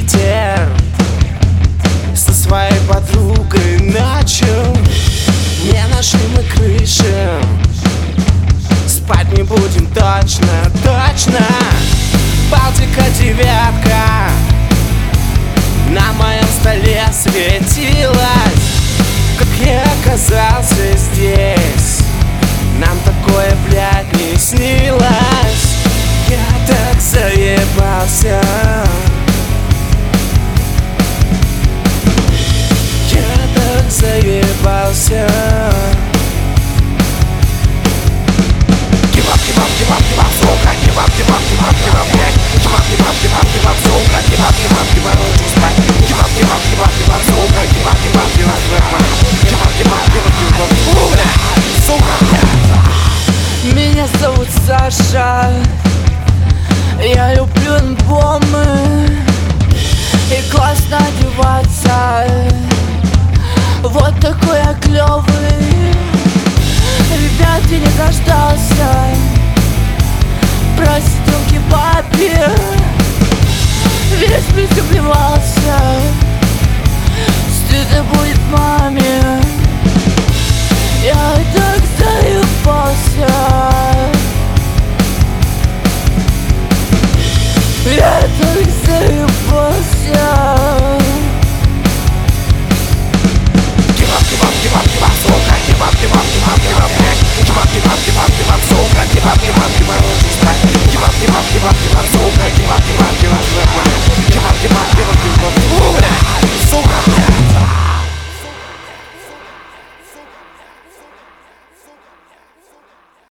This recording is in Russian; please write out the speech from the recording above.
Питер со своей подругой начал. Не нашли мы крыши, спать не будем точно, точно. Балтика девятка на моем столе светилась. Как я оказался здесь, нам такое, блядь, не снилось. Я так заебался, я так заебался. Give up, сука, give up, блядь. Give up, сука, give up, сука, сука. Меня зовут Саша, я люблю альбомы и классно одеваться. Вот такой я клёвый, ребят, я не дождался. Проститутки папе, весь плюс плевался. Стыдно будет маме.